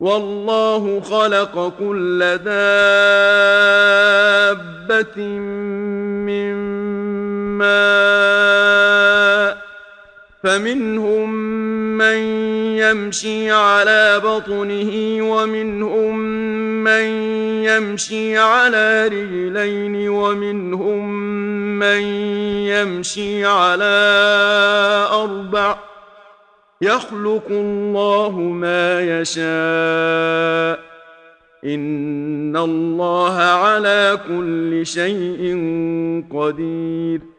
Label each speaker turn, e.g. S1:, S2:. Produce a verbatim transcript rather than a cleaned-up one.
S1: والله خلق كل دابة من ماء فمنهم من يمشي على بطنه ومنهم من يمشي على رجلين ومنهم من يمشي على أربع يخلق الله ما يشاء إن الله على كل شيء قدير